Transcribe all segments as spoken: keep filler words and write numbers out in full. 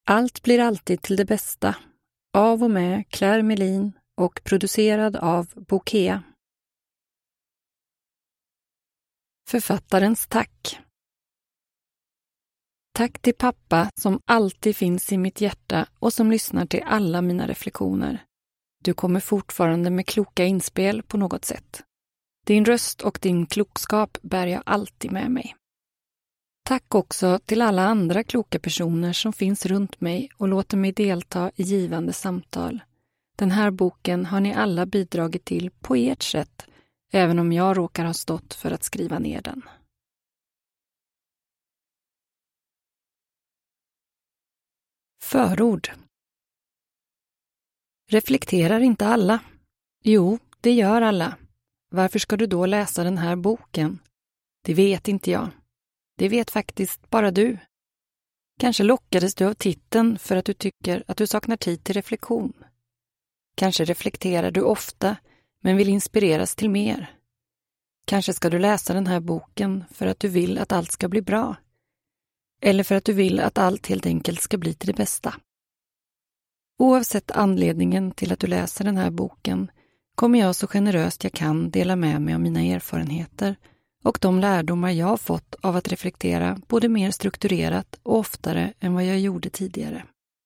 Allt blir alltid till det bästa. Av och med Claire Melin och producerad av Bokea. Författarens tack. Tack till pappa som alltid finns i mitt hjärta och som lyssnar till alla mina reflektioner. Du kommer fortfarande med kloka inspel på något sätt. Din röst och din klokskap bär jag alltid med mig. Tack också till alla andra kloka personer som finns runt mig och låter mig delta i givande samtal. Den här boken har ni alla bidragit till på ert sätt, även om jag råkar ha stått för att skriva ner den. Förord. Reflekterar inte alla? Jo, det gör alla. Varför ska du då läsa den här boken? Det vet inte jag. Det vet faktiskt bara du. Kanske lockades du av titeln för att du tycker att du saknar tid till reflektion. Kanske reflekterar du ofta men vill inspireras till mer. Kanske ska du läsa den här boken för att du vill att allt ska bli bra. Eller för att du vill att allt helt enkelt ska bli till det bästa. Oavsett anledningen till att du läser den här boken kommer jag så generöst jag kan dela med mig av mina erfarenheter och de lärdomar jag har fått av att reflektera både mer strukturerat och oftare än vad jag gjorde tidigare.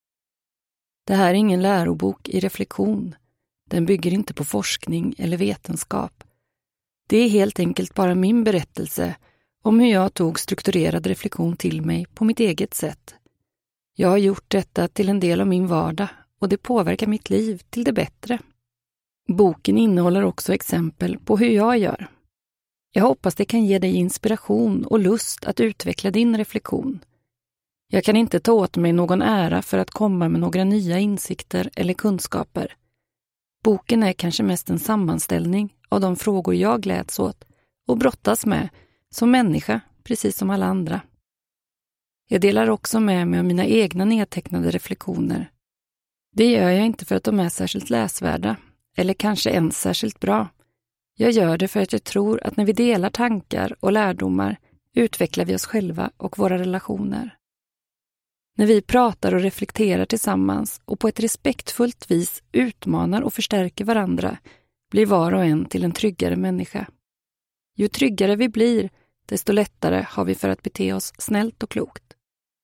Det här är ingen lärobok i reflektion. Den bygger inte på forskning eller vetenskap. Det är helt enkelt bara min berättelse om hur jag tog strukturerad reflektion till mig på mitt eget sätt. Jag har gjort detta till en del av min vardag och det påverkar mitt liv till det bättre. Boken innehåller också exempel på hur jag gör. Jag hoppas det kan ge dig inspiration och lust att utveckla din reflektion. Jag kan inte ta åt mig någon ära för att komma med några nya insikter eller kunskaper. Boken är kanske mest en sammanställning av de frågor jag gläds åt och brottas med som människa, precis som alla andra. Jag delar också med mig av mina egna nedtecknade reflektioner. Det gör jag inte för att de är särskilt läsvärda, eller kanske ens särskilt bra. Jag gör det för att jag tror att när vi delar tankar och lärdomar utvecklar vi oss själva och våra relationer. När vi pratar och reflekterar tillsammans och på ett respektfullt vis utmanar och förstärker varandra blir var och en till en tryggare människa. Ju tryggare vi blir, desto lättare har vi för att bete oss snällt och klokt.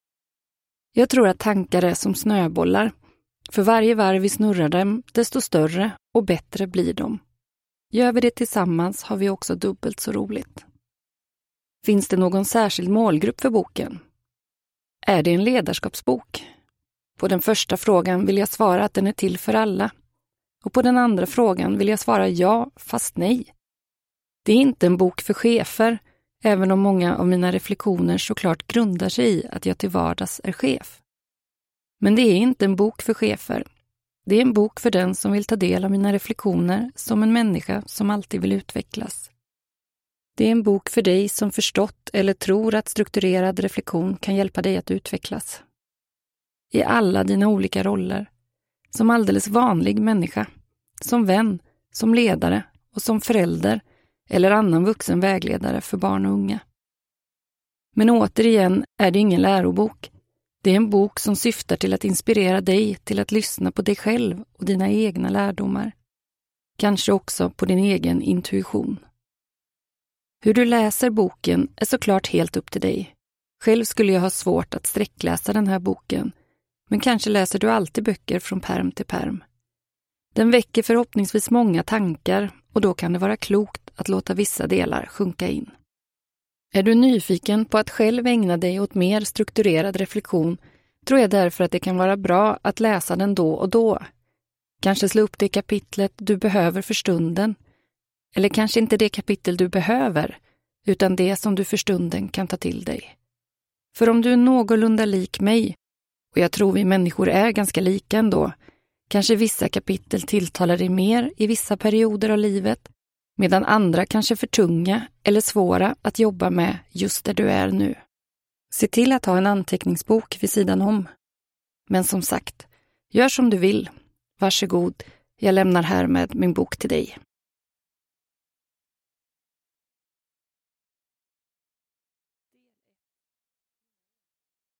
Jag tror att tankar är som snöbollar. För varje varv vi snurrar dem, desto större och bättre blir de. Gör vi det tillsammans har vi också dubbelt så roligt. Finns det någon särskild målgrupp för boken? Är det en ledarskapsbok? På den första frågan vill jag svara att den är till för alla. Och på den andra frågan vill jag svara ja, fast nej. Det är inte en bok för chefer, även om många av mina reflektioner såklart grundar sig i att jag till vardags är chef. Men det är inte en bok för chefer. Det är en bok för den som vill ta del av mina reflektioner som en människa som alltid vill utvecklas. Det är en bok för dig som förstått eller tror att strukturerad reflektion kan hjälpa dig att utvecklas. I alla dina olika roller. Som alldeles vanlig människa. Som vän, som ledare och som förälder eller annan vuxen vägledare för barn och unga. Men återigen är det ingen lärobok. Det är en bok som syftar till att inspirera dig till att lyssna på dig själv och dina egna lärdomar. Kanske också på din egen intuition. Hur du läser boken är såklart helt upp till dig. Själv skulle jag ha svårt att sträckläsa den här boken, men kanske läser du alltid böcker från perm till perm. Den väcker förhoppningsvis många tankar och då kan det vara klokt att låta vissa delar sjunka in. Är du nyfiken på att själv ägna dig åt mer strukturerad reflektion tror jag därför att det kan vara bra att läsa den då och då. Kanske slå upp det kapitlet du behöver för stunden. Eller kanske inte det kapitel du behöver, utan det som du för stunden kan ta till dig. För om du är någorlunda lik mig, och jag tror vi människor är ganska lika ändå, kanske vissa kapitel tilltalar dig mer i vissa perioder av livet, medan andra kanske är för tunga eller svåra att jobba med just där du är nu. Se till att ha en anteckningsbok vid sidan om. Men som sagt, gör som du vill. Varsågod, jag lämnar härmed min bok till dig.